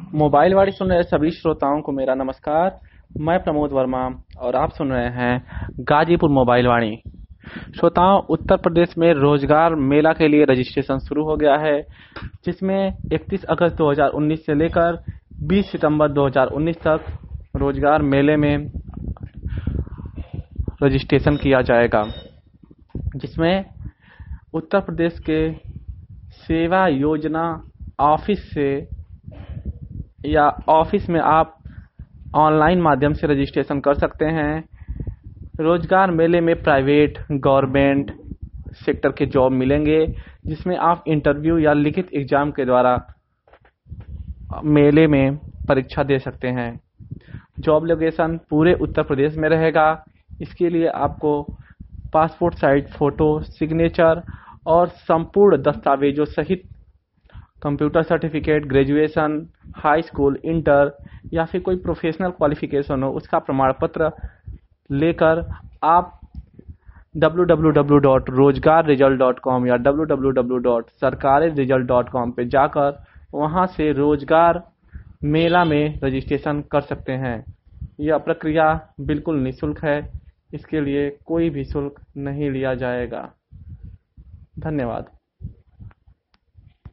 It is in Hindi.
मोबाइल वाणी सुन रहे सभी श्रोताओं को मेरा नमस्कार। मैं प्रमोद वर्मा और आप सुन रहे हैं गाजीपुर मोबाइल वाणी। श्रोताओं, उत्तर प्रदेश में रोजगार मेला के लिए रजिस्ट्रेशन शुरू हो गया है, जिसमें 31 अगस्त 2019 से लेकर 20 सितंबर 2019 तक रोजगार मेले में रजिस्ट्रेशन किया जाएगा, जिसमें उत्तर प्रदेश के सेवा योजना ऑफिस से या ऑफिस में आप ऑनलाइन माध्यम से रजिस्ट्रेशन कर सकते हैं। रोजगार मेले में प्राइवेट, गवर्नमेंट सेक्टर के जॉब मिलेंगे, जिसमें आप इंटरव्यू या लिखित एग्जाम के द्वारा मेले में परीक्षा दे सकते हैं। जॉब लोकेशन पूरे उत्तर प्रदेश में रहेगा। इसके लिए आपको पासपोर्ट साइज फोटो, सिग्नेचर और संपूर्ण दस्तावेजों सहित computer certificate, graduation, high school, inter या फिर कोई प्रोफेशनल क्वालिफिकेशन हो उसका प्रमाण पत्र लेकर आप www.rozgarresult.com या www.sarkareresult.com पे जाकर वहां से रोजगार मेला में रजिस्ट्रेशन कर सकते हैं। यह प्रक्रिया बिल्कुल निःशुल्क है। इसके लिए कोई भी शुल्क नहीं लिया जाएगा। धन्यवाद।